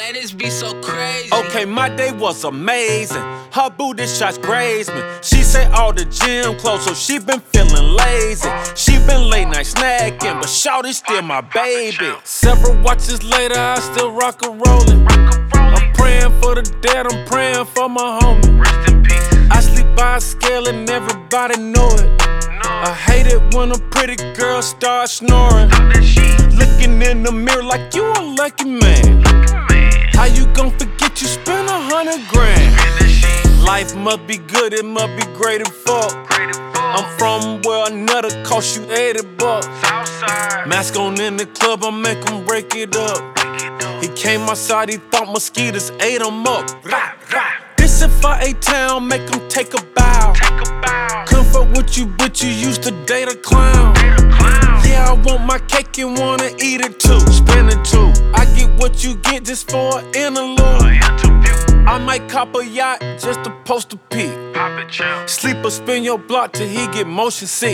Man, this be so crazy. Okay, my day was amazing. Her booty shots grazed me. She said all the gym closed, so she been feeling lazy. She been late night snacking, but shawty's still my baby. Several watches later, I still rock a rollin'. I'm praying for the dead, I'm praying for my homie. Rest in peace. I sleep by a scale and everybody know it. I hate it when a pretty girl starts snoring. Looking in the mirror like you a lucky man. How you gon' forget you spent 100 grand? Life must be good, it must be great as fuck. I'm from where another cost you 80 bucks. Mask on in the club, I make him break it up. He came outside, he thought mosquitoes ate him up. This if I A-Town, make him take a bow. Comfort with you, but you used to date a clown. Yeah, I want my cake and wanna eat it too. Spend it too. I get what you get just for an interlude. I might cop a yacht just to post a pic. Sleep or spin your block till he get motion sick.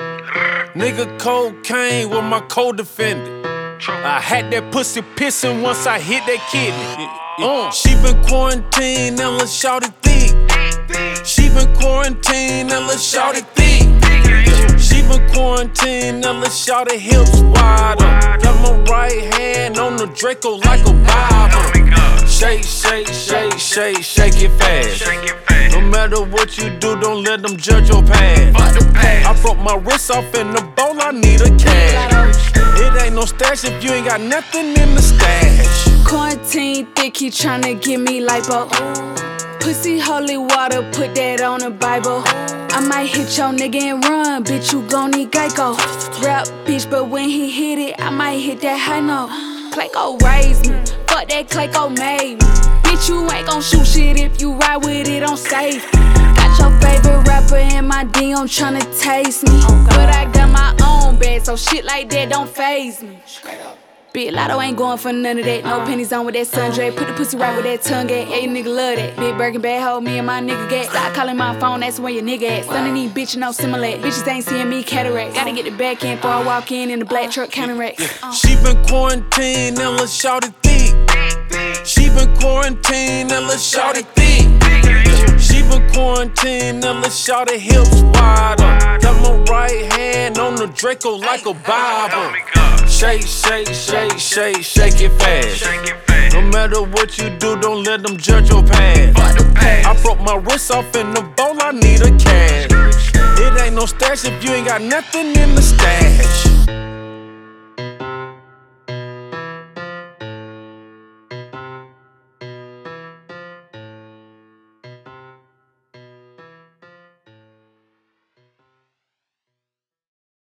Nigga cocaine with my co-defendant. I had that pussy pissing once I hit that kidney. She been quarantined and let's shout it thick. She been quarantined and let's shout it thick. She been quarantined and let's shout it hips wider. Got my right hand on the Draco like a Bible. Shake, shake, shake, shake, shake it fast. No matter what you do, don't let them judge your past. I broke my wrist off in the bowl, I need a cash. It ain't no stash if you ain't got nothing in the stash. Quarantine thick, he tryna give me lipo. Pussy holy water, put that on the Bible. I might hit your nigga and run, bitch, you gon' need Geico. Rap, bitch, but when he hit it, I might hit that high note. Clayco raised me, fuck that Clayco made me. Bitch, you ain't gon' shoot shit if you ride with it on safe. Got your favorite rapper in my DM tryna taste me. But I got my own bag, so shit like that don't faze me. Big Lotto ain't going for none of that. No pennies on with that sundray. Put the pussy right with that tongue at. Yeah, you nigga love that. Big Birkin bad hoe, me and my nigga get. Stop calling my phone, that's where your nigga at. Son of these bitches no similar. Bitches ain't seeing me cataract. Gotta get the back end before I walk in the black truck counteract. She been quarantined and let's shout it thick. She been quarantined and let's shout it thick. She been quarantined and let's shout it hips wider. Got my right hand on the Draco like a Bible. Shake, shake, shake, shake, shake it fast. No matter what you do, don't let them judge your past. I broke my wrist off in the bowl, I need a cash. It ain't no stash if you ain't got nothing in the stash.